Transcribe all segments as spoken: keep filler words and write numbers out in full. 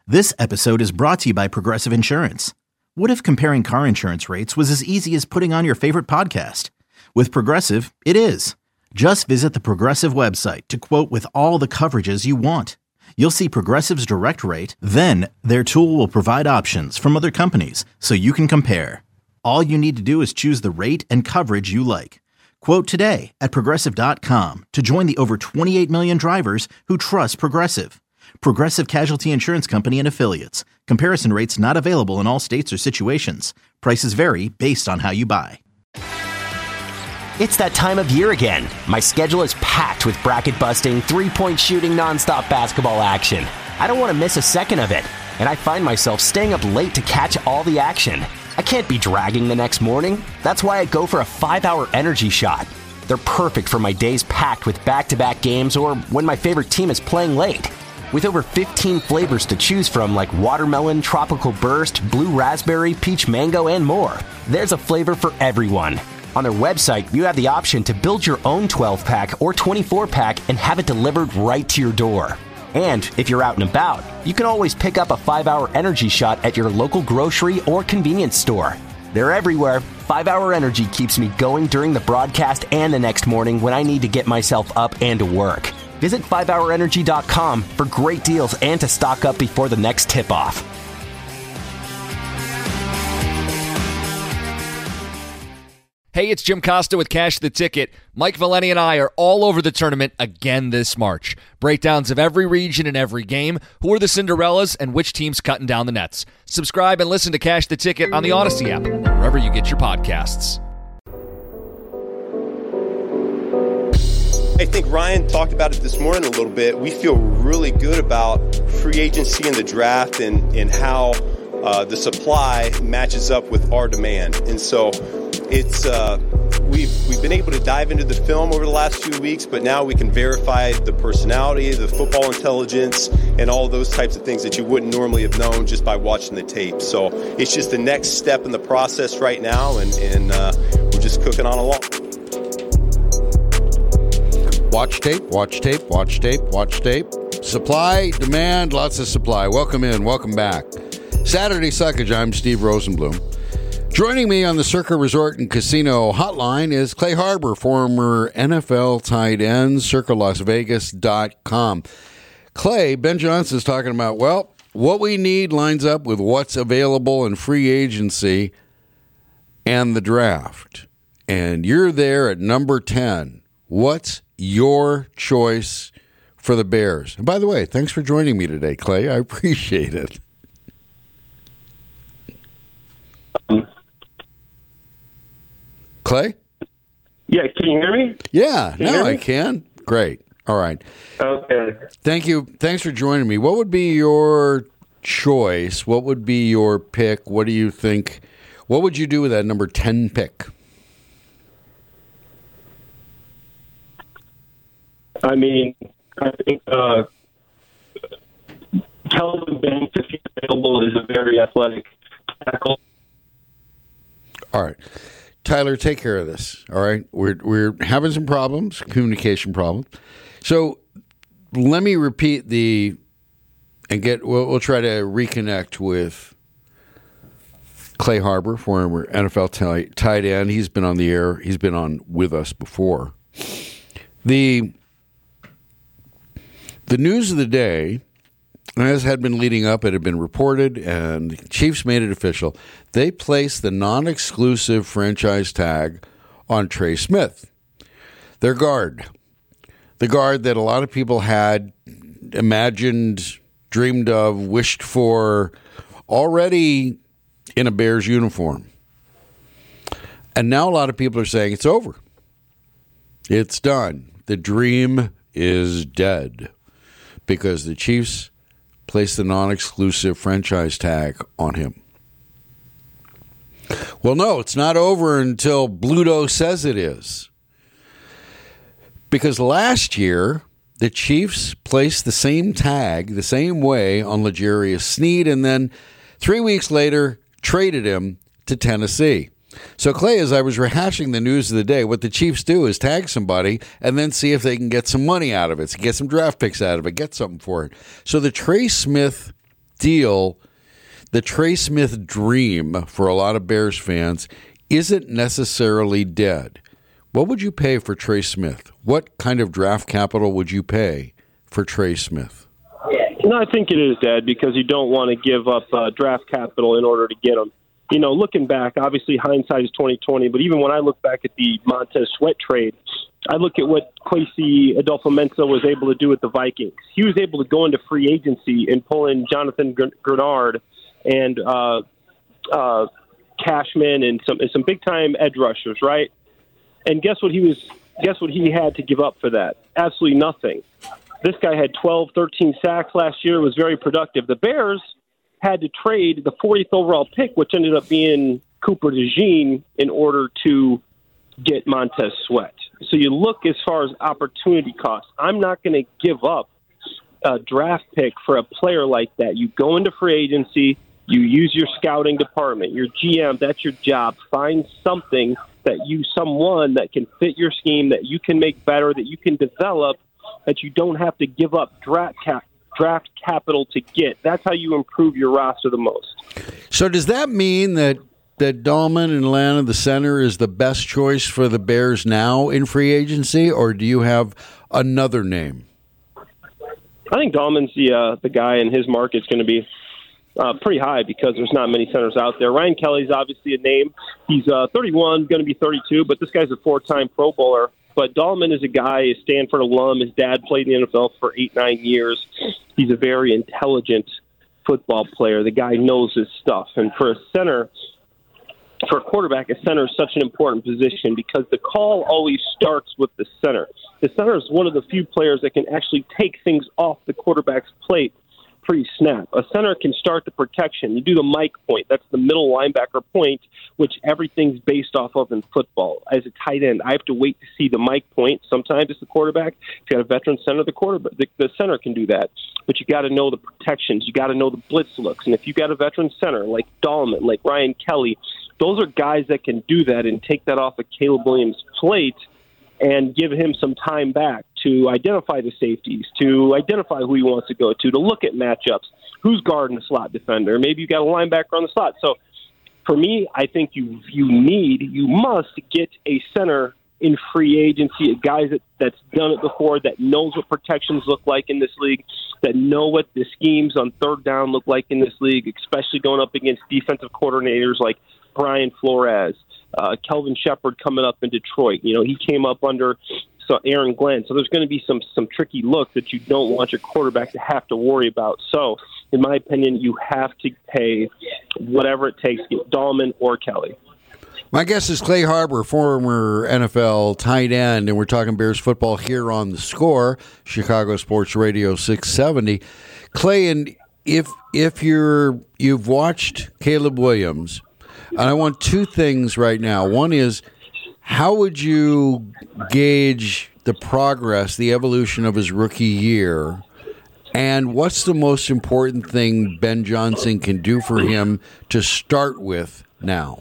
This episode is brought to you by Progressive Insurance. What if comparing car insurance rates was as easy as putting on your favorite podcast? With Progressive, it is. Just visit the Progressive website to quote with all the coverages you want. You'll see Progressive's direct rate, then their tool will provide options from other companies so you can compare. All you need to do is choose the rate and coverage you like. Quote today at progressive dot com to join the over twenty-eight million drivers who trust Progressive. Progressive Casualty Insurance Company and Affiliates. Comparison rates not available in all states or situations. Prices vary based on how you buy. It's that time of year again. My schedule is packed with bracket-busting, three-point shooting, nonstop basketball action. I don't want to miss a second of it, and I find myself staying up late to catch all the action. I can't be dragging the next morning. That's why I go for a five-hour energy shot. They're perfect for my days packed with back-to-back games or when my favorite team is playing late. With over fifteen flavors to choose from like watermelon, tropical burst, blue raspberry, peach mango, and more, there's a flavor for everyone. On their website, you have the option to build your own twelve-pack or twenty-four-pack and have it delivered right to your door. And if you're out and about, you can always pick up a five-hour energy shot at your local grocery or convenience store. They're everywhere. five-hour Energy keeps me going during the broadcast and the next morning when I need to get myself up and to work. Visit five hour energy dot com for great deals and to stock up before the next tip-off. Hey, it's Jim Costa with Cash the Ticket. Mike Valeni and I are all over the tournament again this March. Breakdowns of every region and every game, who are the Cinderellas, and which team's cutting down the nets. Subscribe and listen to Cash the Ticket on the Odyssey app, wherever you get your podcasts. I think Ryan talked about it this morning a little bit. We feel really good about free agency and the draft and, and how uh, the supply matches up with our demand. And so it's uh, we've we've been able to dive into the film over the last few weeks, but now we can verify the personality, the football intelligence, and all those types of things that you wouldn't normally have known just by watching the tape. So it's just the next step in the process right now, and, and uh, we're just cooking on along. Watch tape, watch tape, watch tape, watch tape. Supply, demand, lots of supply. Welcome in, welcome back. Saturday Suckage, I'm Steve Rosenblum. Joining me on the Circa Resort and Casino hotline is Clay Harbor, former N F L tight end, circa las vegas dot com. Clay, Ben Johnson's talking about, well, what we need lines up with what's available in free agency and the draft. And you're there at number ten. What's your choice for the Bears? And by the way, thanks for joining me today, Clay. I appreciate it. Um, Clay? Yeah, can you hear me? Yeah, can now I can. Great. All right. Okay. Thank you. Thanks for joining me. What would be your choice? What would be your pick? What do you think? What would you do with that number ten pick? I mean, I think uh, Kelvin Banks, if he's available, is a very athletic tackle. All right. Tyler, take care of this. All right. We're we're having some problems, communication problems. So let me repeat the and get we'll, we'll try to reconnect with Clay Harbor, former N F L tight, tight end. He's been on the air. He's been on with us before. The The news of the day, as had been leading up, it had been reported, and the Chiefs made it official. They placed the non-exclusive franchise tag on Trey Smith, their guard. The guard that a lot of people had imagined, dreamed of, wished for, already in a Bears uniform. And now a lot of people are saying it's over. It's done. The dream is dead. Because the Chiefs placed the non-exclusive franchise tag on him. Well, no, it's not over until Bluto says it is. Because last year, the Chiefs placed the same tag, the same way, on L'Jarius Sneed, and then three weeks later, traded him to Tennessee. So, Clay, as I was rehashing the news of the day, what the Chiefs do is tag somebody and then see if they can get some money out of it, get some draft picks out of it, get something for it. So the Trey Smith deal, the Trey Smith dream for a lot of Bears fans isn't necessarily dead. What would you pay for Trey Smith? What kind of draft capital would you pay for Trey Smith? No, I think it is dead because you don't want to give up uh, draft capital in order to get him. You know, looking back, obviously hindsight is twenty twenty, but even when I look back at the Montez Sweat trade, I look at what Kwesi Adolfo-Mensah was able to do with the Vikings. He was able to go into free agency and pull in Jonathan Grenard and uh, uh, Cashman and some and some big time edge rushers, right? And guess what he was? Guess what he had to give up for that? Absolutely nothing. This guy had twelve, thirteen sacks last year. Was very productive. The Bears had to trade the fortieth overall pick, which ended up being Cooper DeJean, in order to get Montez Sweat. So you look as far as opportunity cost. I'm not going to give up a draft pick for a player like that. You go into free agency, you use your scouting department, your G M, that's your job. Find something that you, someone that can fit your scheme, that you can make better, that you can develop, that you don't have to give up draft cap, draft capital to get. That's how you improve your roster the most. So does that mean that that Dahlman in Atlanta, the center, is the best choice for the Bears now in free agency, or do you have another name? I think Dahlman's the uh, the guy, and his market's going to be uh, pretty high because there's not many centers out there. Ryan Kelly's obviously a name. He's uh, thirty-one, going to be thirty-two, but this guy's a four-time Pro Bowler. But Dahlman is a guy, a Stanford alum. His dad played in the N F L for eight, nine years. He's a very intelligent football player. The guy knows his stuff. And for a center, for a quarterback, a center is such an important position because the call always starts with the center. The center is one of the few players that can actually take things off the quarterback's plate pre-snap. A center can start the protection. You do the Mike point. That's the middle linebacker point, which everything's based off of in football. As a tight end, I have to wait to see the Mike point. Sometimes it's the quarterback. If you got a veteran center, the quarterback, the, the center can do that. But you got to know the protections. You got to know the blitz looks. And if you got a veteran center like Dahlman, like Ryan Kelly, those are guys that can do that and take that off of Caleb Williams' plate and give him some time back to identify the safeties, to identify who he wants to go to, to look at matchups, who's guarding the slot defender. Maybe you got a linebacker on the slot. So for me, I think you you need, you must get a center in free agency, a guy that, that's done it before, that knows what protections look like in this league, that know what the schemes on third down look like in this league, especially going up against defensive coordinators like Brian Flores, uh, Kelvin Shepard coming up in Detroit. You know, he came up under so Aaron Glenn. So there's going to be some some tricky looks that you don't want your quarterback to have to worry about. So, in my opinion, you have to pay whatever it takes to get Dahlman or Kelly. My guest is Clay Harbor, former N F L tight end, and we're talking Bears football here on The Score, Chicago Sports Radio six seventy. Clay, and if if you're you've watched Caleb Williams, and I want two things right now. One is, how would you gauge the progress, the evolution of his rookie year, and what's the most important thing Ben Johnson can do for him to start with now?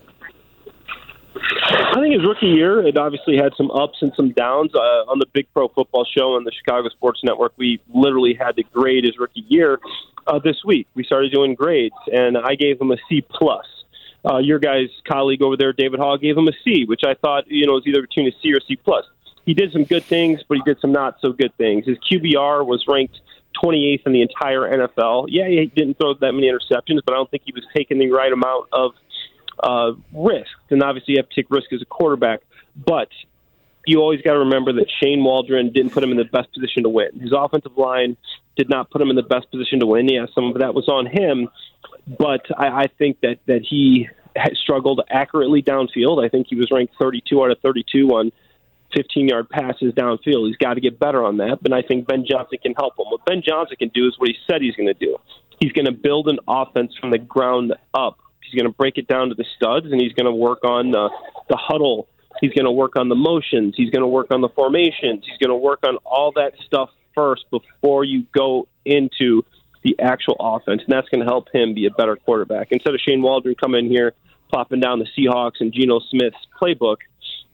I think his rookie year, it obviously had some ups and some downs. Uh, on the Big Pro Football Show on the Chicago Sports Network, we literally had to grade his rookie year uh, this week. We started doing grades, and I gave him a C plus. Uh, your guy's colleague over there, David Hall, gave him a C, which I thought, you know, was either between a C or C plus. He did some good things, but he did some not so good things. His Q B R was ranked twenty-eighth in the entire N F L. Yeah, he didn't throw that many interceptions, but I don't think he was taking the right amount of uh, risk. And obviously you have to take risk as a quarterback. But you always got to remember that Shane Waldron didn't put him in the best position to win. His offensive line did not put him in the best position to win. Yeah, some of that was on him. But I, I think that, that he has struggled accurately downfield. I think he was ranked thirty-two out of thirty-two on fifteen-yard passes downfield. He's got to get better on that, but I think Ben Johnson can help him. What Ben Johnson can do is what he said he's going to do. He's going to build an offense from the ground up. He's going to break it down to the studs, and he's going to work on the, the huddle. He's going to work on the motions. He's going to work on the formations. He's going to work on all that stuff first before you go into the actual offense, and that's going to help him be a better quarterback. Instead of Shane Waldron coming in here, plopping down the Seahawks and Geno Smith's playbook,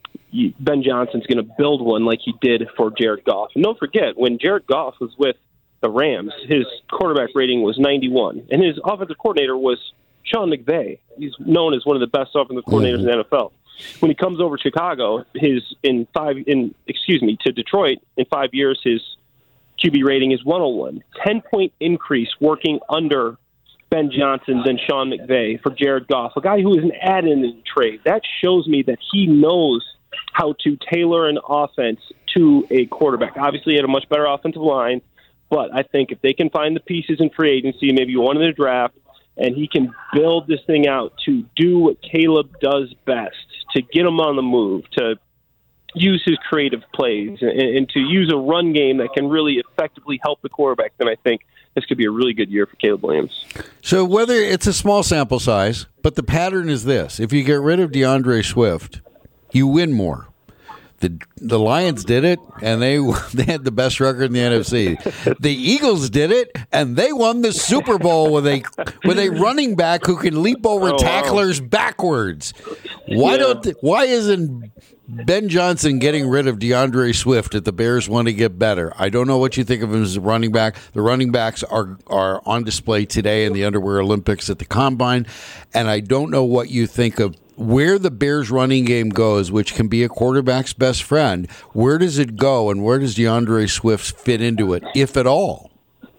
Ben Johnson's going to build one like he did for Jared Goff. And don't forget, when Jared Goff was with the Rams, his quarterback rating was ninety-one, and his offensive coordinator was Sean McVay. He's known as one of the best offensive coordinators mm-hmm. in the N F L. When he comes over to Chicago, his in five in excuse me to Detroit in five years, his Q B rating is one oh one. ten point increase working under Ben Johnson than Sean McVay for Jared Goff, a guy who is an add-in in trade. That shows me that he knows how to tailor an offense to a quarterback. Obviously, he had a much better offensive line, but I think if they can find the pieces in free agency, maybe one in the draft, and he can build this thing out to do what Caleb does best, to get him on the move, to use his creative plays, and, and to use a run game that can really effectively help the quarterback, then I think this could be a really good year for Caleb Williams. So whether it's a small sample size, but the pattern is this. If you get rid of DeAndre Swift, you win more. The the Lions did it, and they they had the best record in the N F C. The Eagles did it, and they won the Super Bowl with a with a running back who can leap over oh, tacklers wow. backwards. Why yeah. don't why isn't Ben Johnson getting rid of DeAndre Swift if the Bears want to get better? I don't know what you think of him as a running back. The running backs are are on display today in the Underwear Olympics at the Combine, and I don't know what you think of where the Bears running game goes, which can be a quarterback's best friend. Where does it go, and where does DeAndre Swift fit into it, if at all?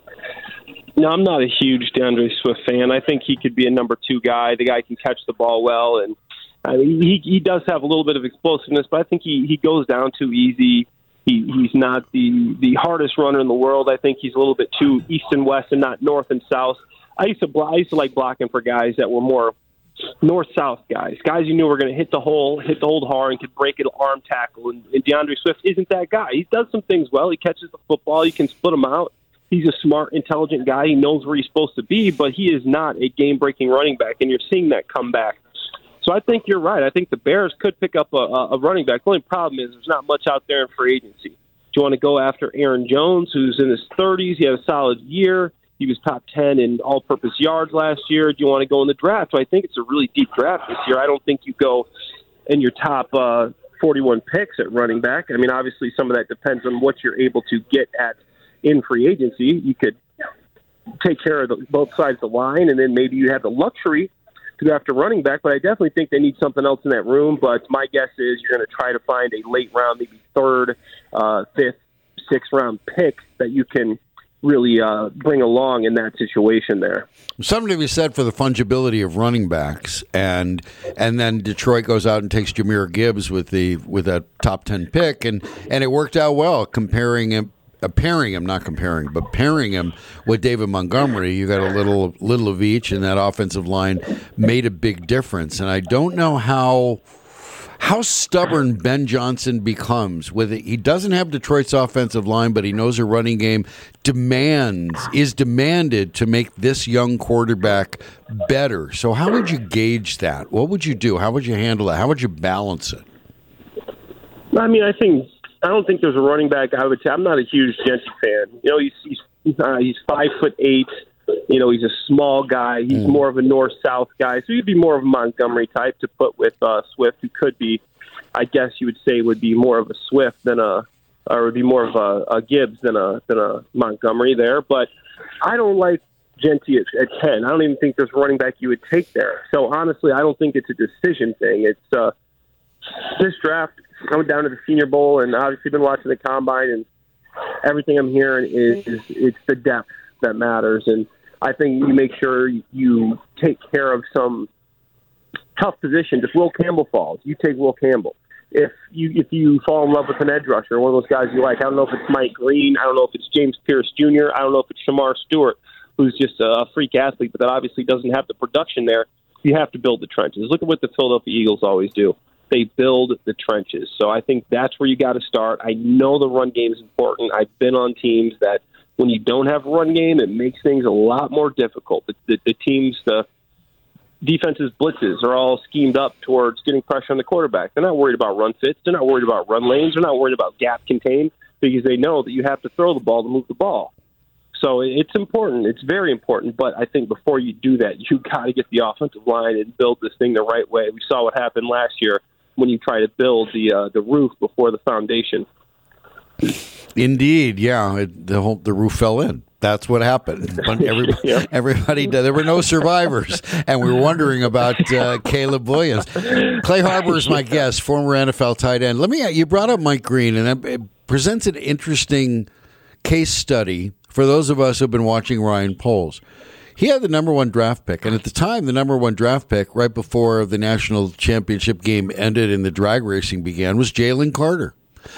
No, I'm not a huge DeAndre Swift fan. I think he could be a number two guy. The guy can catch the ball well, and I mean, he he does have a little bit of explosiveness, but I think he, he goes down too easy. He he's not the, the hardest runner in the world. I think he's a little bit too east and west and not north and south. I used to I used to like blocking for guys that were more north-south guys, guys you knew were going to hit the hole, hit the hold hard, and could break an arm tackle. And, and DeAndre Swift isn't that guy. He does some things well. He catches the football. He can split them out. He's a smart, intelligent guy. He knows where he's supposed to be, but he is not a game-breaking running back, and you're seeing that come back. So I think you're right. I think the Bears could pick up a, a running back. The only problem is there's not much out there in free agency. Do you want to go after Aaron Jones, who's in his thirties? He had a solid year. He was top ten in all-purpose yards last year. Do you want to go in the draft? So I think it's a really deep draft this year. I don't think you go in your top uh, forty-one picks at running back. I mean, obviously, some of that depends on what you're able to get at in free agency. You could take care of the, both sides of the line, and then maybe you have the luxury to go after running back. But I definitely think they need something else in that room. But my guess is you're going to try to find a late round, maybe third, uh, fifth, sixth round pick that you can really uh, bring along in that situation there. Something to be said for the fungibility of running backs, and and then Detroit goes out and takes Jahmyr Gibbs with the with a top ten pick, and, and it worked out well comparing him, uh, pairing him, not comparing, but pairing him with David Montgomery. You got a little little of each, and that offensive line made a big difference. And I don't know how. How stubborn Ben Johnson becomes with it. He doesn't have Detroit's offensive line, but he knows a running game demands is demanded to make this young quarterback better. So how would you gauge that? What would you do? How would you handle it? How would you balance it? I mean, I think I don't think there's a running back. I would say I'm not a huge Genty fan. You know, he's he's uh, he's five foot eight. You know, he's a small guy. He's mm. more of a north-south guy. So he'd be more of a Montgomery type to put with uh, Swift, who could be, I guess you would say, would be more of a Swift than a, or would be more of a, a Gibbs than a than a Montgomery there. But I don't like Genty at, at ten. I don't even think there's a running back you would take there. So honestly, I don't think it's a decision thing. It's uh, this draft. I went down to the Senior Bowl and obviously been watching the Combine, and everything I'm hearing is, is it's the depth that matters. And I think you make sure you take care of some tough positions. If Will Campbell falls, you take Will Campbell. If you if you fall in love with an edge rusher, one of those guys you like, I don't know if it's Mike Green, I don't know if it's James Pierce Junior, I don't know if it's Shamar Stewart, who's just a freak athlete, but that obviously doesn't have the production there. You have to build the trenches. Look at what the Philadelphia Eagles always do. They build the trenches. So I think that's where you got to start. I know the run game is important. I've been on teams that when you don't have a run game, it makes things a lot more difficult. The, the, the teams, the defense's blitzes are all schemed up towards getting pressure on the quarterback. They're not worried about run fits. They're not worried about run lanes. They're not worried about gap contain because they know that you have to throw the ball to move the ball. So it's important. It's very important. But I think before you do that, you got to get the offensive line and build this thing the right way. We saw what happened last year when you try to build the uh, the roof before the foundation. Indeed, yeah. It, the whole the roof fell in. That's what happened. Everybody, yeah. everybody, there were no survivors, and we were wondering about uh, Caleb Williams. Clay Harbor is my guest, former N F L tight end. Let me. You brought up Mike Green, and it presents an interesting case study for those of us who've been watching Ryan Poles. He had the number one draft pick, and at the time, the number one draft pick, right before the national championship game ended and the drag racing began, was Jalen Carter.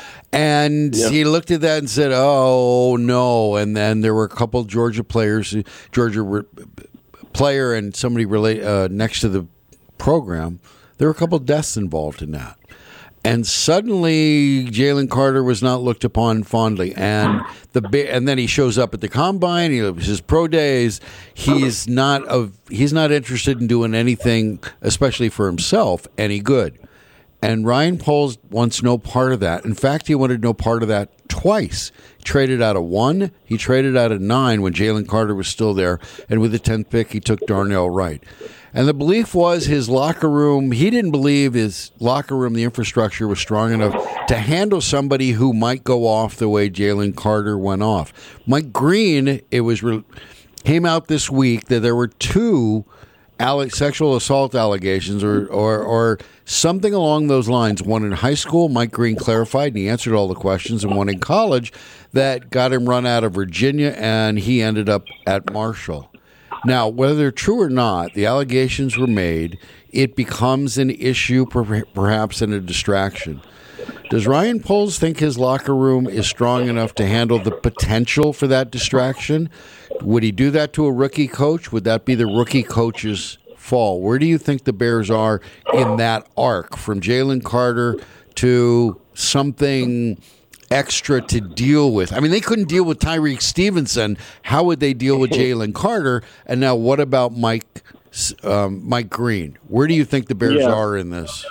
And yeah. he looked at that and said, oh, no. And then there were a couple of Georgia players, Georgia re- player and somebody relate, uh, next to the program. There were a couple of deaths involved in that. And suddenly Jalen Carter was not looked upon fondly. And the and then he shows up at the combine, he his pro days. He's not of he's not interested in doing anything, especially for himself, any good. And Ryan Poles wants no part of that. In fact, he wanted no part of that twice. He traded out of one. He traded out of nine when Jalen Carter was still there. And with the tenth pick, he took Darnell Wright. And the belief was his locker room, he didn't believe his locker room, the infrastructure was strong enough to handle somebody who might go off the way Jalen Carter went off. Mike Green, it was re- came out this week that there were two sexual assault allegations or, or or something along those lines. One in high school, Mike Green clarified, and he answered all the questions, and one in college that got him run out of Virginia, and he ended up at Marshall. Now, whether they're true or not, the allegations were made. It becomes an issue, perhaps, and a distraction. Does Ryan Poles think his locker room is strong enough to handle the potential for that distraction? Would he do that to a rookie coach? Would that be the rookie coach's fall? Where do you think the Bears are in that arc from Jalen Carter to something extra to deal with? I mean, they couldn't deal with Tyreek Stevenson. How would they deal with Jalen Carter? And now what about Mike um, Mike Green? Where do you think the Bears yeah. are in this?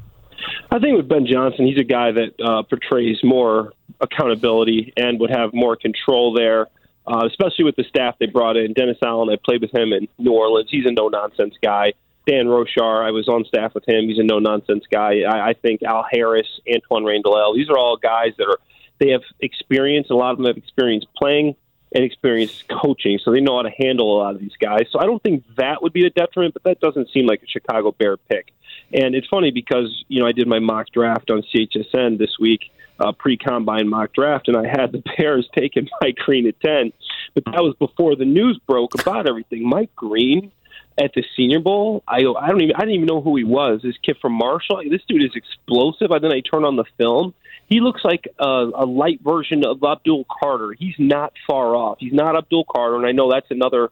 I think with Ben Johnson, he's a guy that uh, portrays more accountability and would have more control there, uh, especially with the staff they brought in. Dennis Allen, I played with him in New Orleans. He's a no-nonsense guy. Dan Rochar, I was on staff with him. He's a no-nonsense guy. I, I think Al Harris, Antoine Randall, these are all guys that are they have experience. A lot of them have experience playing and experience coaching, so they know how to handle a lot of these guys. So I don't think that would be a detriment, but that doesn't seem like a Chicago Bear pick. And it's funny because, you know, I did my mock draft on C H S N this week, uh, pre-combine mock draft, and I had the Bears taking Mike Green at ten. But that was before the news broke about everything. Mike Green at the Senior Bowl, I I don't even I didn't even know who he was. This kid from Marshall, this dude is explosive. And then I turn on the film. He looks like a, a light version of Abdul Carter. He's not far off. He's not Abdul Carter, and I know that's another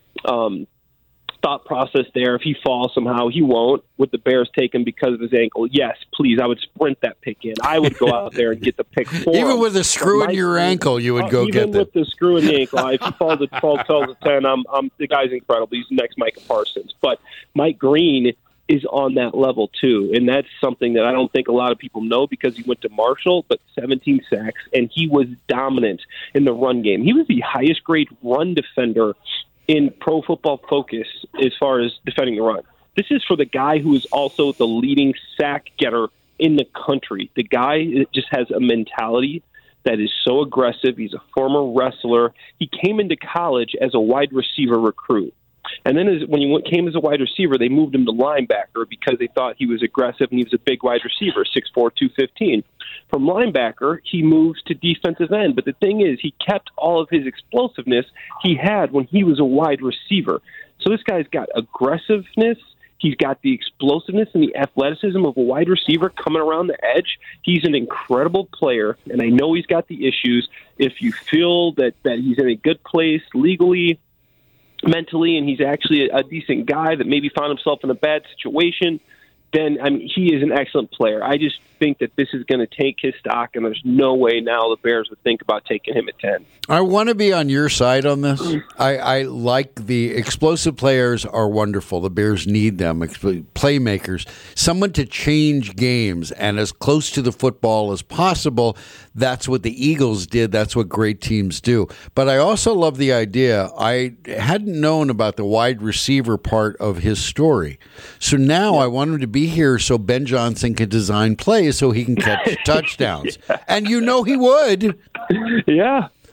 um, thought process there. If he falls somehow, he won't. With the Bears taking because of his ankle, yes, please, I would sprint that pick in. I would go out there and get the pick for Even him. with a screw in your ankle, you would go uh, get Even the with the screw in the ankle, if he falls at twelve, twelve to ten, I'm, I'm, the guy's incredible. He's the next Micah Parsons. But Mike Green is on that level too, and that's something that I don't think a lot of people know because he went to Marshall, but seventeen sacks, and he was dominant in the run game. He was the highest grade run defender in Pro Football Focus as far as defending the run. This is for the guy who is also the leading sack getter in the country. The guy just has a mentality that is so aggressive. He's a former wrestler. He came into college as a wide receiver recruit. And then as, when he went, came as a wide receiver, they moved him to linebacker because they thought he was aggressive and he was a big wide receiver, six four, two fifteen. From linebacker, he moves to defensive end. But the thing is, he kept all of his explosiveness he had when he was a wide receiver. So this guy's got aggressiveness. He's got the explosiveness and the athleticism of a wide receiver coming around the edge. He's an incredible player, and I know he's got the issues. If you feel that, that he's in a good place legally, mentally, and he's actually a, a decent guy that maybe found himself in a bad situation, then I mean, he is an excellent player. I just think that this is going to take his stock, and there's no way now the Bears would think about taking him at ten. I want to be on your side on this. I, I like the explosive players are wonderful. The Bears need them, playmakers, someone to change games, and as close to the football as possible. That's what the Eagles did. That's what great teams do. But I also love the idea. I hadn't known about the wide receiver part of his story. So now yeah. I want him to be here so Ben Johnson can design plays so he can catch touchdowns. Yeah. And you know he would. Yeah.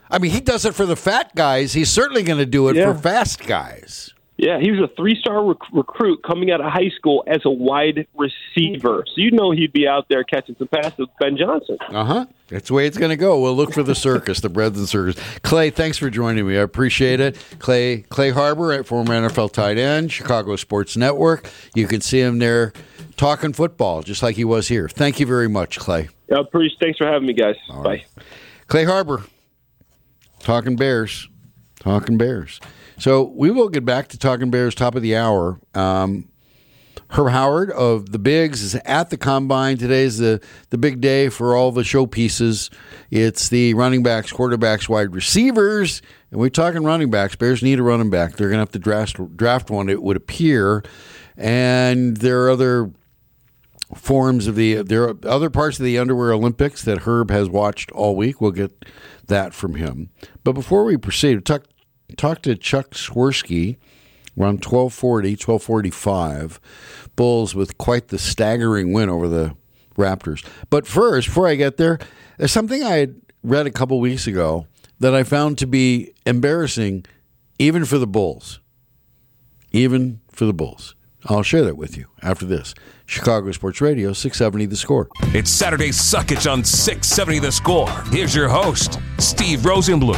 I mean, he does it for the fat guys. He's certainly going to do it Yeah. for fast guys. Yeah, he was a three-star rec- recruit coming out of high school as a wide receiver. So you know he'd be out there catching some passes with Ben Johnson. Uh-huh. That's the way it's going to go. We'll look for the circus, the breads and circus. Clay, thanks for joining me. I appreciate it. Clay Clay Harbor, former N F L tight end, Chicago Sports Network. You can see him there talking football, just like he was here. Thank you very much, Clay. Yeah, pretty, thanks for having me, guys. All Bye. right. Clay Harbor, talking Bears. Talking Bears. So we will get back to Talking Bears top of the hour. Um, Herb Howard of the Bigs is at the Combine. Today's the, the big day for all the showpieces. It's the running backs, quarterbacks, wide receivers. And we're talking running backs. Bears need a running back. They're going to have to draft, draft one, it would appear. And there are other forms of the, there are other parts of the Underwear Olympics that Herb has watched all week. We'll get that from him. But before we proceed, talk, talk to Chuck Swirsky around twelve forty, twelve forty-five. Bulls with quite the staggering win over the Raptors. But first, before I get there, there's something I had read a couple weeks ago that I found to be embarrassing even for the Bulls. Even for the Bulls. I'll share that with you after this. Chicago Sports Radio, six seventy The Score. It's Saturday Suckage on six seventy The Score. Here's your host, Steve Rosenblum.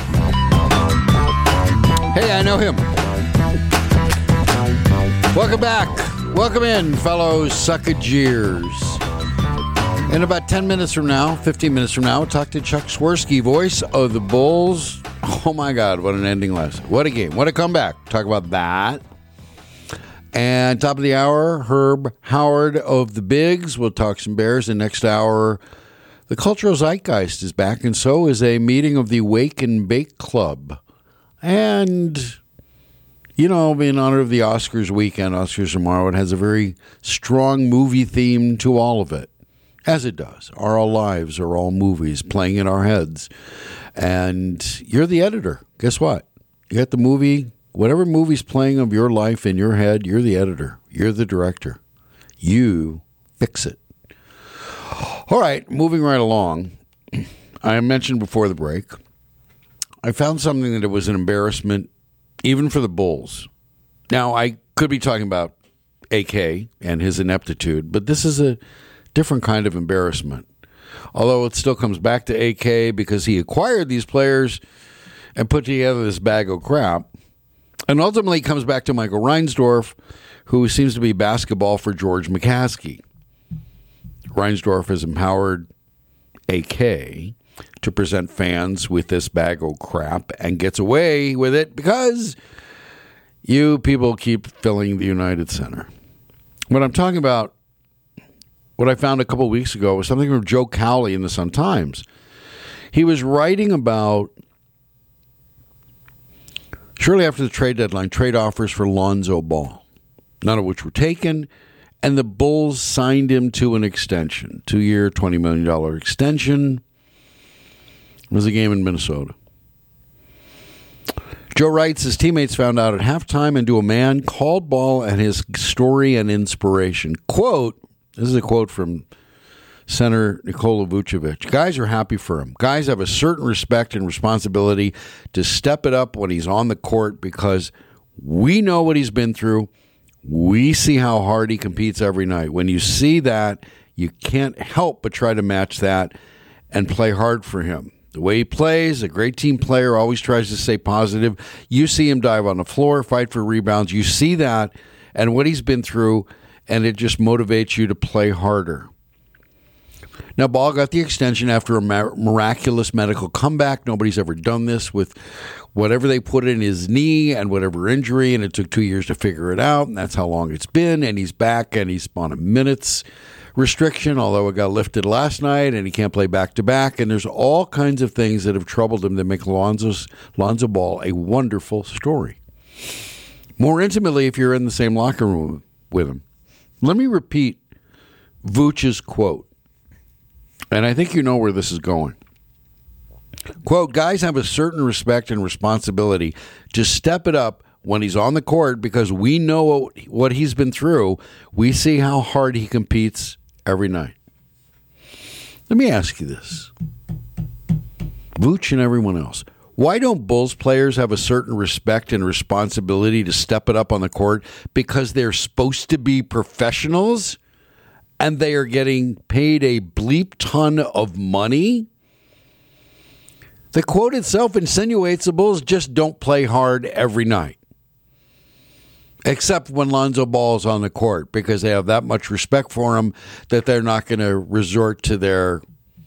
Hey, I know him. Welcome back. Welcome in, fellow Suckageers. In about ten minutes from now, fifteen minutes from now, we'll talk to Chuck Swirsky, voice of the Bulls. Oh, my God, what an ending last. What a game. What a comeback. Talk about that. And top of the hour, Herb Howard of the Bigs. We'll talk some Bears. And next hour, the Cultural Zeitgeist is back, and so is a meeting of the Wake and Bake Club. And, you know, in honor of the Oscars weekend, Oscars tomorrow, it has a very strong movie theme to all of it, as it does. Our all lives are all movies playing in our heads. And you're the editor. Guess what? You got the movie. Whatever movie's playing of your life in your head, you're the editor. You're the director. You fix it. All right, moving right along. I mentioned before the break, I found something that was an embarrassment even for the Bulls. Now, I could be talking about A K and his ineptitude, but this is a different kind of embarrassment. Although it still comes back to A K because he acquired these players and put together this bag of crap. And ultimately comes back to Michael Reinsdorf, who seems to be basketball for George McCaskey. Reinsdorf has empowered A K to present fans with this bag of crap and gets away with it because you people keep filling the United Center. What I'm talking about, what I found a couple of weeks ago, was something from Joe Cowley in the Sun-Times. He was writing about, shortly after the trade deadline, trade offers for Lonzo Ball, none of which were taken, and the Bulls signed him to an extension, two-year, twenty million dollars extension. It was a game in Minnesota. Joe writes, his teammates found out at halftime and to a man called Ball and his story and inspiration. Quote, this is a quote from Center Nikola Vucevic. Guys are happy for him. Guys have a certain respect and responsibility to step it up when he's on the court because we know what he's been through. We see how hard he competes every night. When you see that, you can't help but try to match that and play hard for him. The way he plays, a great team player, always tries to stay positive. You see him dive on the floor, fight for rebounds. You see that and what he's been through, and it just motivates you to play harder. Now, Ball got the extension after a miraculous medical comeback. Nobody's ever done this with whatever they put in his knee and whatever injury, and it took two years to figure it out, and that's how long it's been, and he's back, and he's on a minutes restriction, although it got lifted last night, and he can't play back-to-back, and there's all kinds of things that have troubled him that make Lonzo's, Lonzo Ball a wonderful story. More intimately, if you're in the same locker room with him. Let me repeat Vooch's quote. And I think you know where this is going. Quote, guys have a certain respect and responsibility to step it up when he's on the court because we know what he's been through. We see how hard he competes every night. Let me ask you this. Vooch and everyone else, Why don't Bulls players have a certain respect and responsibility to step it up on the court? Because they're supposed to be professionals and they are getting paid a bleep ton of money? The quote itself insinuates the Bulls just don't play hard every night. Except when Lonzo Ball is on the court, because they have that much respect for him that they're not going to resort to their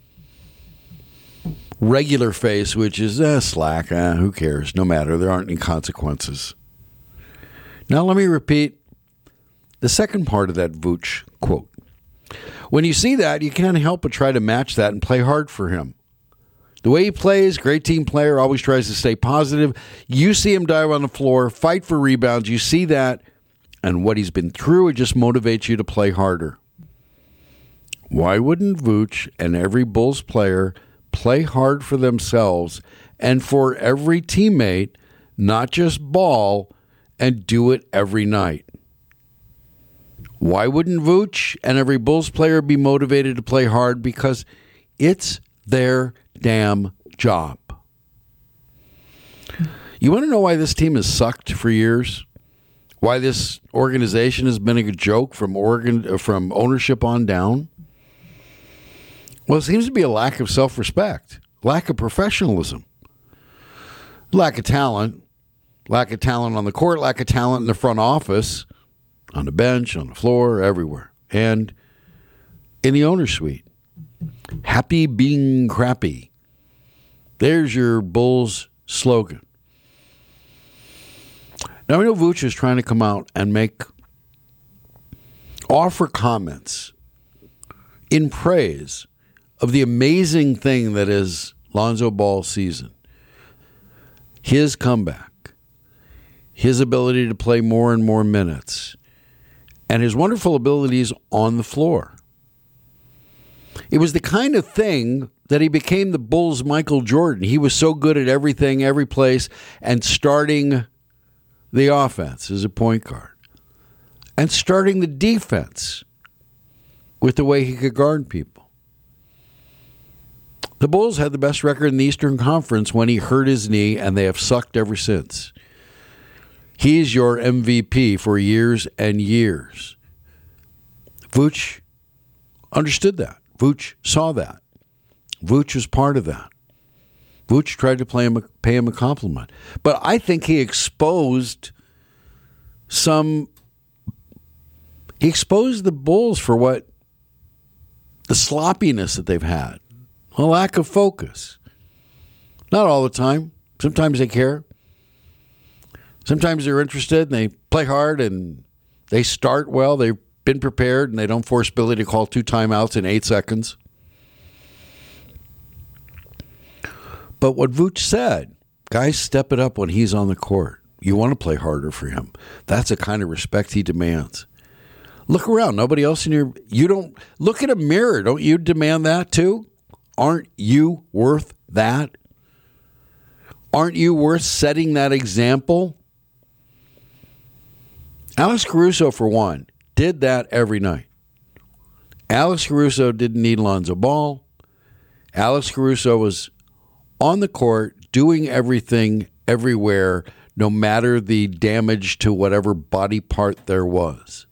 regular face, which is eh, slack. Eh, who cares? No matter. There aren't any consequences. Now let me repeat the second part of that Vooch quote. When you see that, you can't help but try to match that and play hard for him. The way he plays, great team player, always tries to stay positive. You see him dive on the floor, fight for rebounds. You see that, and what he's been through, it just motivates you to play harder. Why wouldn't Vooch and every Bulls player play hard for themselves and for every teammate, not just Ball, and do it every night? Why wouldn't Vooch and every Bulls player be motivated to play hard? Because it's their damn job. You want to know why this team has sucked for years? Why this organization has been a joke from organ, from ownership on down? Well, it seems to be a lack of self-respect, lack of professionalism, lack of talent, lack of talent on the court, lack of talent in the front office, on the bench, on the floor, everywhere, and in the owner's suite. Happy being crappy. There's your Bulls slogan. Now, I know Vooch is trying to come out and make, offer comments in praise of the amazing thing that is Lonzo Ball's season. His comeback, his ability to play more and more minutes, and his wonderful abilities on the floor. It was the kind of thing that he became the Bulls' Michael Jordan. He was so good at everything, every place, and starting the offense as a point guard, and starting the defense with the way he could guard people. The Bulls had the best record in the Eastern Conference when he hurt his knee, and they have sucked ever since. He's your M V P for years and years. Vooch understood that. Vooch saw that. Vooch was part of that. Vooch tried to play him, pay him a compliment. But I think he exposed some... He exposed the Bulls for what... the sloppiness that they've had. A lack of focus. Not all the time. Sometimes they care. Sometimes they're interested and they play hard and they start well. They've been prepared and they don't force Billy to call two timeouts in eight seconds. But what Vooch said, guys, step it up when he's on the court. You want to play harder for him. That's the kind of respect he demands. Look around. Nobody else in your... You don't... Look at a mirror. Don't you demand that too? Aren't you worth that? Aren't you worth setting that example? Alex Caruso, for one, did that every night. Alex Caruso didn't need Lonzo Ball. Alex Caruso was on the court doing everything everywhere, no matter the damage to whatever body part there was.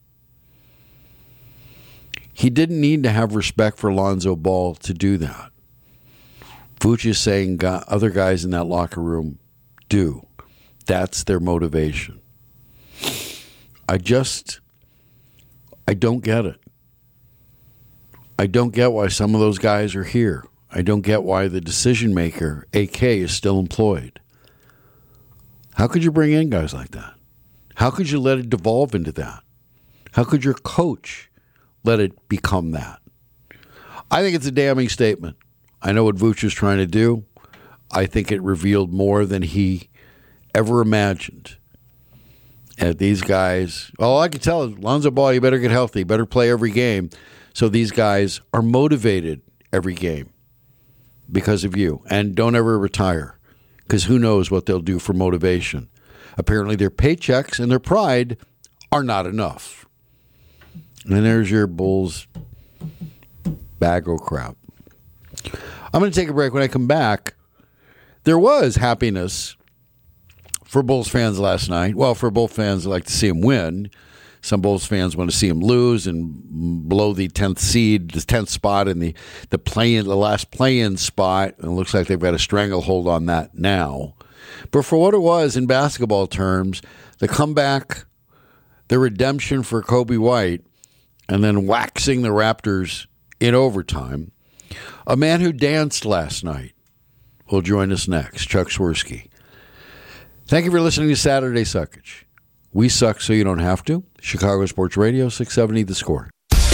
He didn't need to have respect for Lonzo Ball to do that. Vooch is saying other guys in that locker room do. That's their motivation. I just, I don't get it. I don't get why some of those guys are here. I don't get why the decision maker, A K, is still employed. How could you bring in guys like that? How could you let it devolve into that? How could your coach let it become that? I think it's a damning statement. I know what Vooch is trying to do. I think it revealed more than he ever imagined. And these guys, all I can tell is, Lonzo Ball, you better get healthy, you better play every game. So these guys are motivated every game because of you. And don't ever retire, because who knows what they'll do for motivation. Apparently their paychecks and their pride are not enough. And there's your Bulls bag of crap. I'm going to take a break. When I come back, there was happiness for Bulls fans last night. Well, for Bulls fans, like to see them win. Some Bulls fans want to see them lose and blow the tenth seed, the tenth spot in the the play in the last play-in spot. And it looks like they've got a stranglehold on that now. But for what it was in basketball terms, the comeback, the redemption for Kobe White, and then waxing the Raptors in overtime. A man who danced last night will join us next, Chuck Swirsky. Thank you for listening to Saturday Suckage. We suck so you don't have to. Chicago Sports Radio, six seventy The Score.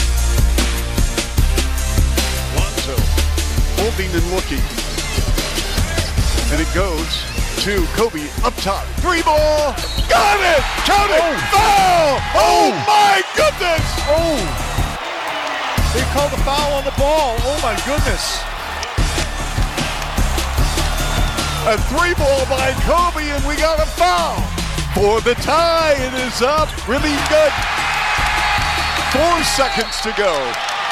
Lonzo holding and looking. And it goes to Kobe up top. Three ball. Got it! Count it! Oh. Foul! Oh, oh my goodness! Oh! They called a foul on the ball. Oh my goodness. A three ball by Kobe, and we got a foul. For the tie, it is up. Really good. Four seconds to go.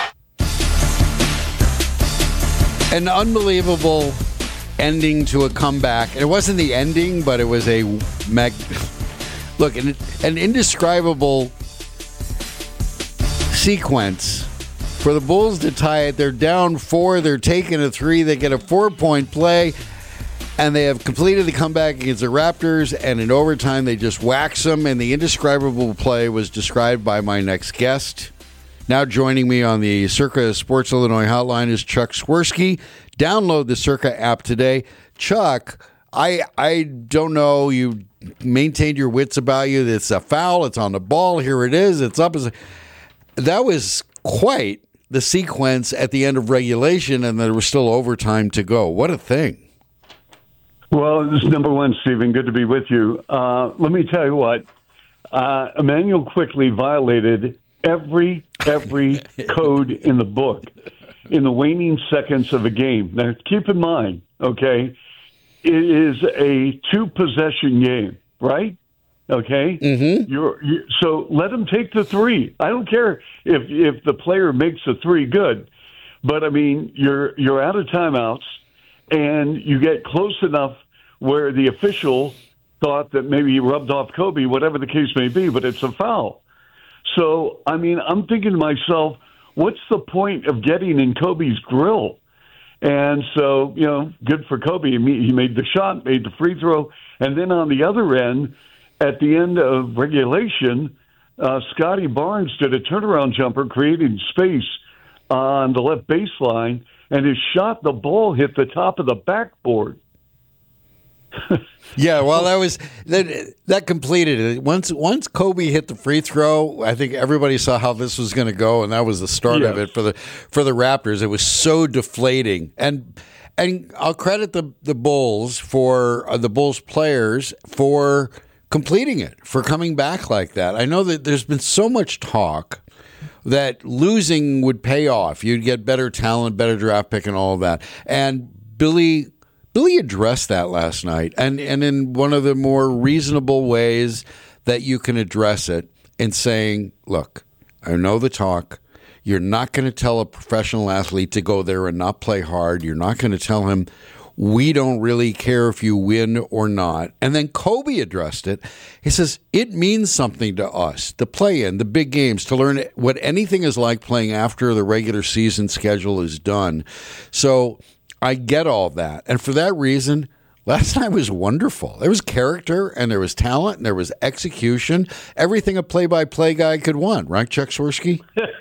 An unbelievable ending to a comeback. It wasn't the ending, but it was a mag. Look, an, an indescribable sequence for the Bulls to tie it. They're down four. They're taking a three. They get a four-point play. And they have completed the comeback against the Raptors, and in overtime they just wax them, and the indescribable play was described by my next guest. Now joining me on the Circa Sports Illinois hotline is Chuck Swirsky. Download the Circa app today. Chuck, I I don't know, you maintained your wits about you. It's a foul, it's on the ball, here it is, it's up. As a, that was quite the sequence at the end of regulation, and there was still overtime to go. What a thing. Well, this is number one, Stephen. Good to be with you. Uh, let me tell you what. Uh, Emmanuel Quickley violated every every code in the book in the waning seconds of a game. Now, keep in mind, okay, it is a two-possession game, right? Okay? Mm-hmm. You're, you, so let him take the three. I don't care if if the player makes a three, good. But, I mean, you're you're out of timeouts. And you get close enough where the official thought that maybe he rubbed off Kobe, whatever the case may be, but it's a foul. So, I mean, I'm thinking to myself, what's the point of getting in Kobe's grill? And so, you know, good for Kobe. He made the shot, made the free throw. And then on the other end, at the end of regulation, uh, Scotty Barnes did a turnaround jumper, creating space on the left baseline. And his shot, the ball hit the top of the backboard. Yeah, well, that was that. That completed it. Once once Kobe hit the free throw, I think everybody saw how this was going to go, and that was the start yes. of it for the for the Raptors. It was so deflating, and and I'll credit the the Bulls for uh, the Bulls players for completing it, for coming back like that. I know that there's been so much talk that losing would pay off. You'd get better talent, better draft pick, and all of that. And Billy Billy addressed that last night, and, and in one of the more reasonable ways that you can address it, in saying, look, I know the talk. You're not going to tell a professional athlete to go there and not play hard. You're not going to tell him, we don't really care if you win or not. And then Kobe addressed it. He says, it means something to us, the play-in, the big games, to learn what anything is like playing after the regular season schedule is done. So I get all that. And for that reason, last night was wonderful. There was character, and there was talent, and there was execution. Everything a play-by-play guy could want. Right, Chuck Swirsky?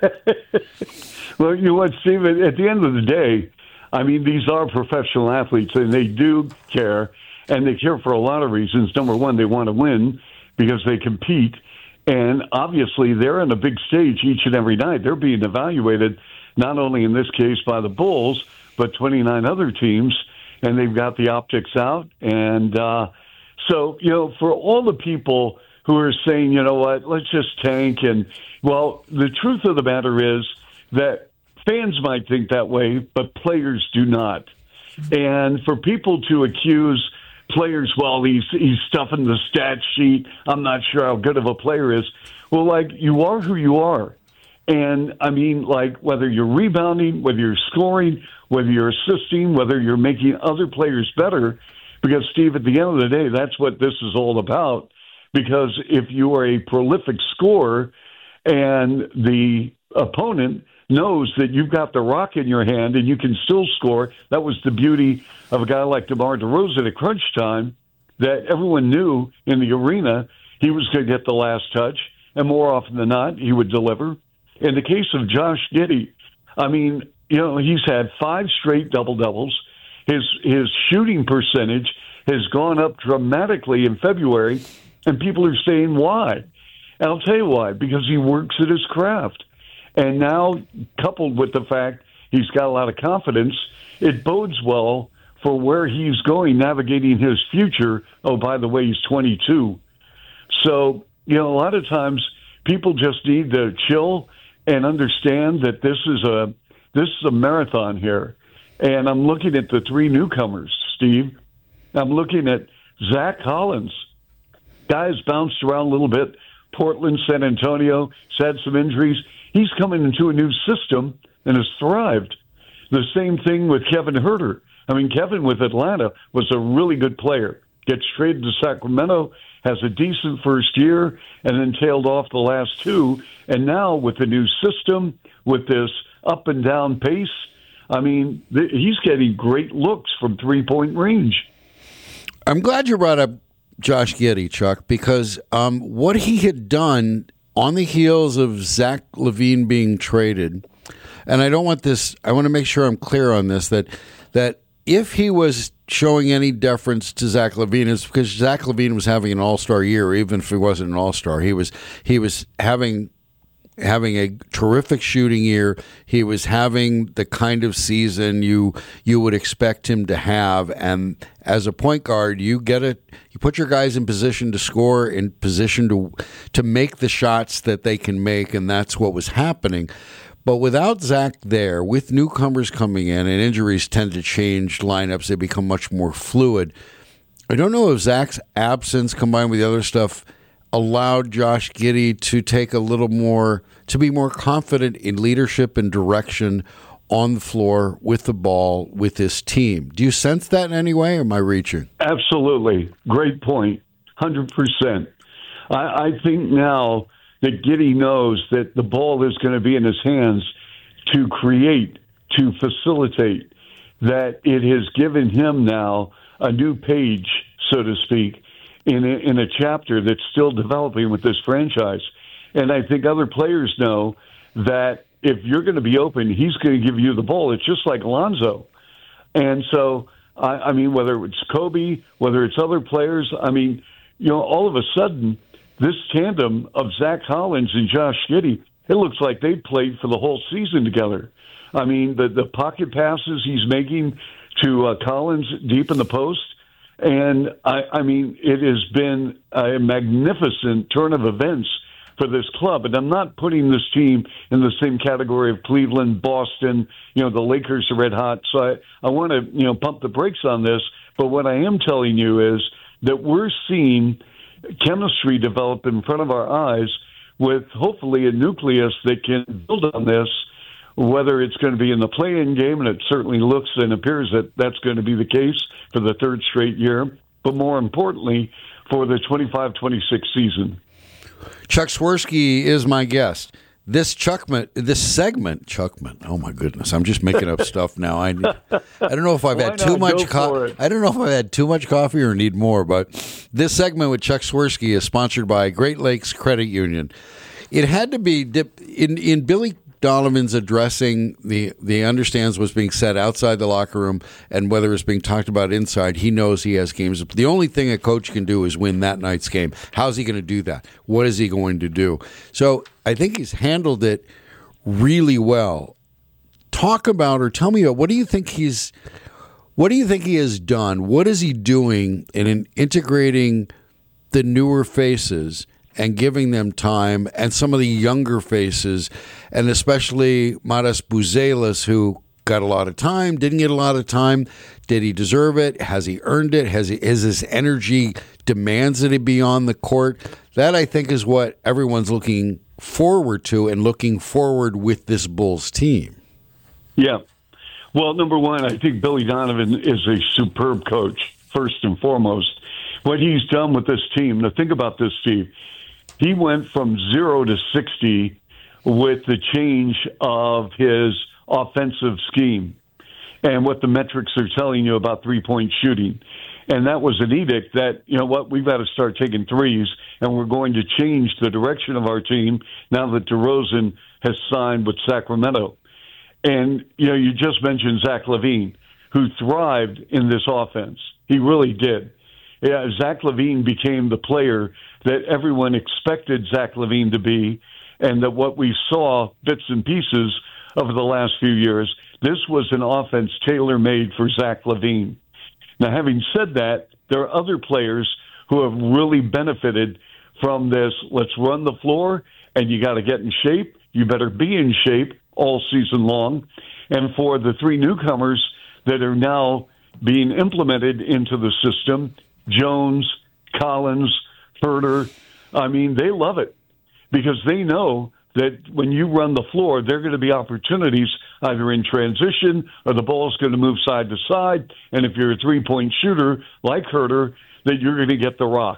Well, you know what, Steve? At the end of the day, I mean, these are professional athletes, and they do care, and they care for a lot of reasons. Number one, they want to win because they compete, and obviously they're on a big stage each and every night. They're being evaluated not only in this case by the Bulls, but twenty-nine other teams, and they've got the optics out. And uh, so, you know, for all the people who are saying, you know what, let's just tank, and, well, the truth of the matter is that fans might think that way, but players do not. And for people to accuse players, well, he's he's stuffing the stat sheet, I'm not sure how good of a player is. Well, like, you are who you are. And, I mean, like, whether you're rebounding, whether you're scoring, whether you're assisting, whether you're making other players better, Because, Steve, at the end of the day, that's what this is all about. Because if you are a prolific scorer and the opponent knows that you've got the rock in your hand and you can still score, that was the beauty of a guy like DeMar DeRozan at crunch time, that everyone knew in the arena he was going to get the last touch, and more often than not, he would deliver. In the case of Josh Giddey, I mean, you know, he's had five straight double-doubles. His his shooting percentage has gone up dramatically in February, and people are saying why. And I'll tell you why, because he works at his craft. And now, coupled with the fact he's got a lot of confidence, it bodes well for where he's going, navigating his future. Oh, by the way, he's twenty-two. So, you know, a lot of times people just need to chill and understand that this is a this is a marathon here. And I'm looking at the three newcomers, Steve. I'm looking at Zach Collins. Guys bounced around a little bit. Portland, San Antonio, he's had some injuries. He's coming into a new system and has thrived. The same thing with Kevin Huerter. I mean, Kevin with Atlanta was a really good player. Gets traded to Sacramento, has a decent first year, and then tailed off the last two. And now with the new system, with this up and down pace, I mean, th- he's getting great looks from three-point range. I'm glad you brought up Josh Giddey, Chuck, because um, what he had done on the heels of Zach LaVine being traded, and I don't want this, I want to make sure I'm clear on this, that that if he was showing any deference to Zach LaVine, it's because Zach LaVine was having an all-star year, even if he wasn't an all-star. He was he was having having a terrific shooting year. He was having the kind of season you you would expect him to have. And as a point guard, you get it. You put your guys in position to score, in position to to make the shots that they can make, and that's what was happening. But without Zach there, with newcomers coming in, and injuries tend to change lineups, they become much more fluid. I don't know if Zach's absence combined with the other stuff allowed Josh Giddey to take a little more, to be more confident in leadership and direction on the floor with the ball with his team. Do you sense that in any way, or am I reaching? Absolutely. Great point. one hundred percent. I, I think now that Giddey knows that the ball is going to be in his hands to create, to facilitate, that it has given him now a new page, so to speak, in a, in a chapter that's still developing with this franchise. And I think other players know that if you're going to be open, he's going to give you the ball. It's just like Lonzo. And so, I, I mean, whether it's Kobe, whether it's other players, I mean, you know, all of a sudden, this tandem of Zach Collins and Josh Giddey, it looks like they played for the whole season together. I mean, the, the pocket passes he's making to uh, Collins deep in the post, and I, I mean, it has been a magnificent turn of events for this club. And I'm not putting this team in the same category of Cleveland, Boston. You know, the Lakers are red hot. So I, I want to, you know, pump the brakes on this. But what I am telling you is that we're seeing chemistry develop in front of our eyes with hopefully a nucleus that can build on this, whether it's going to be in the play-in game, and it certainly looks and appears that that's going to be the case for the third straight year, but more importantly, for the twenty-five twenty-six season. Chuck Swirsky is my guest. This Chuckman, this segment, Chuckman. Oh my goodness, I'm just making up stuff now. I, I don't know if I've Why had too not? much Go for coffee. it. I don't know if I've had too much coffee or need more. But this segment with Chuck Swirsky is sponsored by Great Lakes Credit Union. It had to be dip, in in Billy Donovan's addressing the the understands what's being said outside the locker room and whether it's being talked about inside. He knows he has games. The only thing a coach can do is win that night's game. How's he going to do that? What is he going to do? So I think he's handled it really well. Talk about, or tell me about, what do you think he's what do you think he has done? What is he doing in, in integrating the newer faces and giving them time, and some of the younger faces, and especially Matas Buzelis, who got a lot of time, didn't get a lot of time. Did he deserve it? Has he earned it? Has he, is his energy demands that he be on the court? That, I think, is what everyone's looking forward to and looking forward with this Bulls team. Yeah. Well, number one, I think Billy Donovan is a superb coach, first and foremost. What he's done with this team, now think about this, Steve. He went from zero to sixty with the change of his offensive scheme and what the metrics are telling you about three-point shooting. And that was an edict that, you know what, we've got to start taking threes, and we're going to change the direction of our team now that DeRozan has signed with Sacramento. And, you know, you just mentioned Zach LaVine, who thrived in this offense. He really did. Yeah, Zach LaVine became the player that everyone expected Zach LaVine to be, and that what we saw bits and pieces over the last few years, this was an offense tailor-made for Zach LaVine. Now, having said that, there are other players who have really benefited from this. Let's run the floor, and you got to get in shape. You better be in shape all season long. And for the three newcomers that are now being implemented into the system, Jones, Collins, Herter, I mean, they love it because they know that when you run the floor, there are going to be opportunities either in transition or the ball's going to move side to side. And if you're a three-point shooter like Herter, that you're going to get the rock.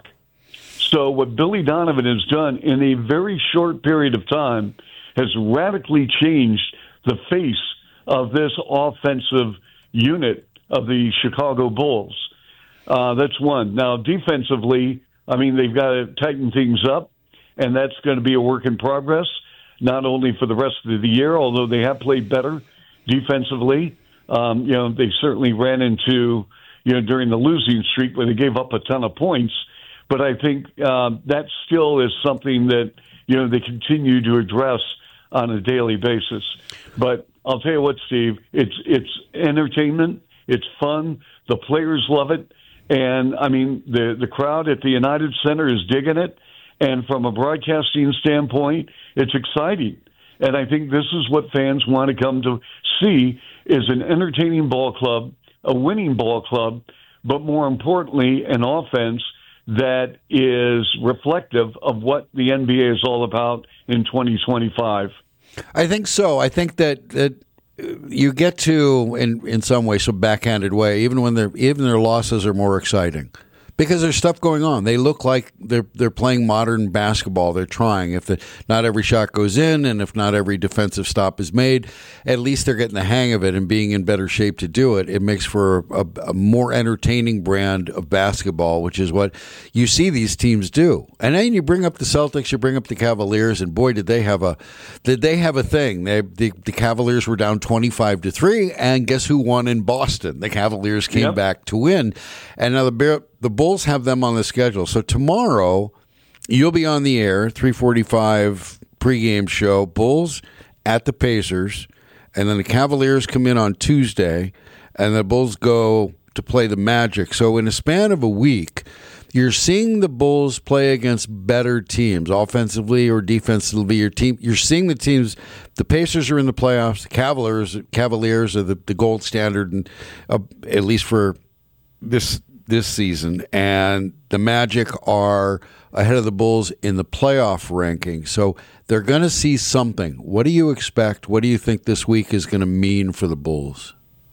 So what Billy Donovan has done in a very short period of time has radically changed the face of this offensive unit of the Chicago Bulls. Uh, that's one. Now, defensively, I mean, they've got to tighten things up, and that's going to be a work in progress, not only for the rest of the year, although they have played better defensively. Um, you know, they certainly ran into, you know, during the losing streak where they gave up a ton of points. But I think uh, that still is something that, you know, they continue to address on a daily basis. But I'll tell you what, Steve, it's it's entertainment. It's fun. The players love it. And, I mean, the, the crowd at the United Center is digging it. And from a broadcasting standpoint, it's exciting. And I think this is what fans want to come to see is an entertaining ball club, a winning ball club, but more importantly, an offense that is reflective of what the N B A is all about in twenty twenty-five. I think so. I think that, that you get to, in in some way, some backhanded way, even when their even their losses are more exciting. Because there's stuff going on. They look like they're they're playing modern basketball. They're trying. If the, not every shot goes in, and if not every defensive stop is made, at least they're getting the hang of it and being in better shape to do it. It makes for a, a more entertaining brand of basketball, which is what you see these teams do. And then you bring up the Celtics, you bring up the Cavaliers, and boy, did they have a did they have a thing? They, the the Cavaliers were down twenty-five to three, and guess who won in Boston? The Cavaliers came yep. back to win, and now the The Bulls have them on the schedule. So tomorrow, you'll be on the air, three forty-five pregame show, Bulls at the Pacers, and then the Cavaliers come in on Tuesday, and the Bulls go to play the Magic. So in a span of a week, you're seeing the Bulls play against better teams, offensively or defensively. Your team, you're seeing the teams. The Pacers are in the playoffs. The Cavaliers, Cavaliers are the, the gold standard, and uh, at least for this this season, and the Magic are ahead of the Bulls in the playoff ranking. So they're going to see something. What do you expect? What do you think this week is going to mean for the Bulls?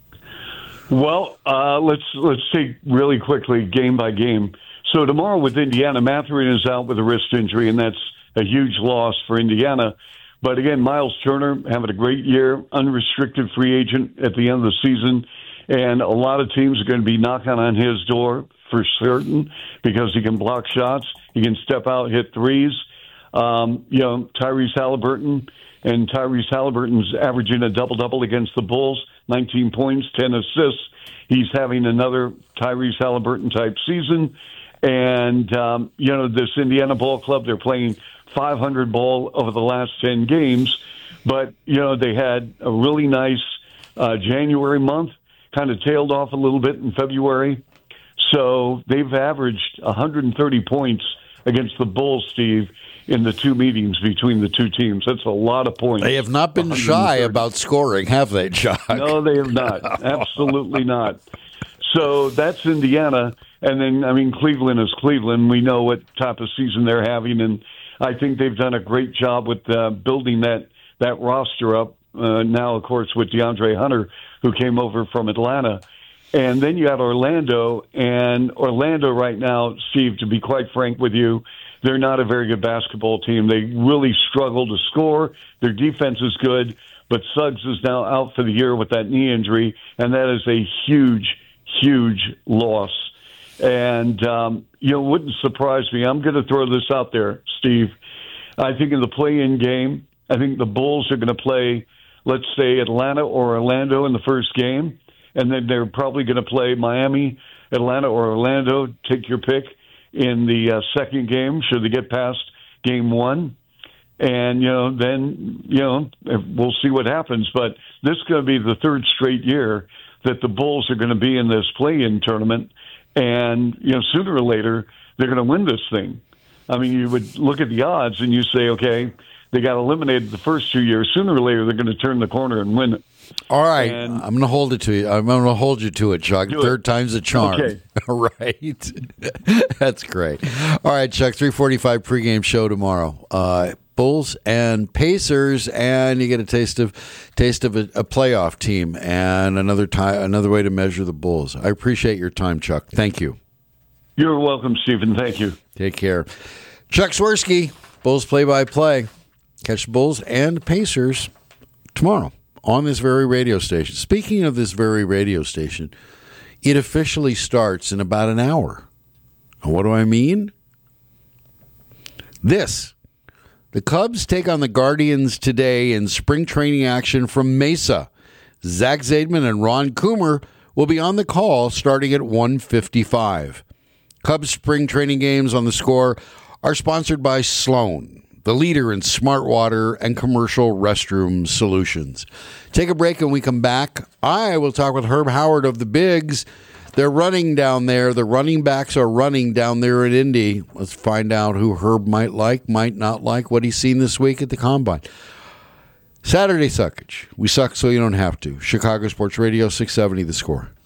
Well, uh, let's let's take really quickly game by game. So tomorrow with Indiana, Mathurin is out with a wrist injury, and that's a huge loss for Indiana. But again, Miles Turner having a great year, unrestricted free agent at the end of the season. And a lot of teams are going to be knocking on his door for certain because he can block shots. He can step out, hit threes. Um, you know, Tyrese Halliburton, and Tyrese Halliburton's averaging a double-double against the Bulls, nineteen points, ten assists. He's having another Tyrese Halliburton-type season. And, um, you know, this Indiana ball club, they're playing five hundred ball over the last ten games. But, you know, they had a really nice uh, January month. Kind of tailed off a little bit in February. So they've averaged one hundred thirty points against the Bulls, Steve, in the two meetings between the two teams. That's a lot of points. They have not been shy about scoring, have they, Chuck? No, they have not. Absolutely not. So that's Indiana. And then, I mean, Cleveland is Cleveland. We know what type of season they're having, and I think they've done a great job with uh, building that, that roster up. Uh, now, of course, with DeAndre Hunter, who came over from Atlanta. And then you got Orlando, and Orlando right now, Steve, to be quite frank with you, they're not a very good basketball team. They really struggle to score. Their defense is good, but Suggs is now out for the year with that knee injury, and that is a huge, huge loss. And, um, you know, it wouldn't surprise me. I'm going to throw this out there, Steve. I think in the play-in game, I think the Bulls are going to play, let's say, Atlanta or Orlando in the first game. And then they're probably going to play Miami, Atlanta, or Orlando. Take your pick in the uh, second game, should they get past game one. And, you know, then, you know, we'll see what happens. But this is going to be the third straight year that the Bulls are going to be in this play-in tournament. And, you know, sooner or later, they're going to win this thing. I mean, you would look at the odds and you say, okay, they got eliminated the first two years. Sooner or later, they're going to turn the corner and win it. All right, and, I'm going to hold it to you. I'm going to hold you to it, Chuck. Third it. time's a charm. Okay. All right. That's great. All right, Chuck, three forty-five pregame show tomorrow. Uh, Bulls and Pacers, and you get a taste of taste of a, a playoff team and another time, another way to measure the Bulls. I appreciate your time, Chuck. Thank you. You're welcome, Stephen. Thank you. Take care. Chuck Swirsky, Bulls play-by-play. Catch the Bulls and Pacers tomorrow on this very radio station. Speaking of this very radio station, it officially starts in about an hour. And what do I mean? This. The Cubs take on the Guardians today in spring training action from Mesa. Zach Zaidman and Ron Coomer will be on the call starting at one fifty-five. Cubs spring training games on the Score are sponsored by Sloan, the leader in smart water and commercial restroom solutions. Take a break and we come back. I will talk with Herb Howard of the Bigs. They're running down there. The running backs are running down there in Indy. Let's find out who Herb might like, might not like, what he's seen this week at the Combine. Saturday Suckage. We suck so you don't have to. Chicago Sports Radio, six seventy The Score.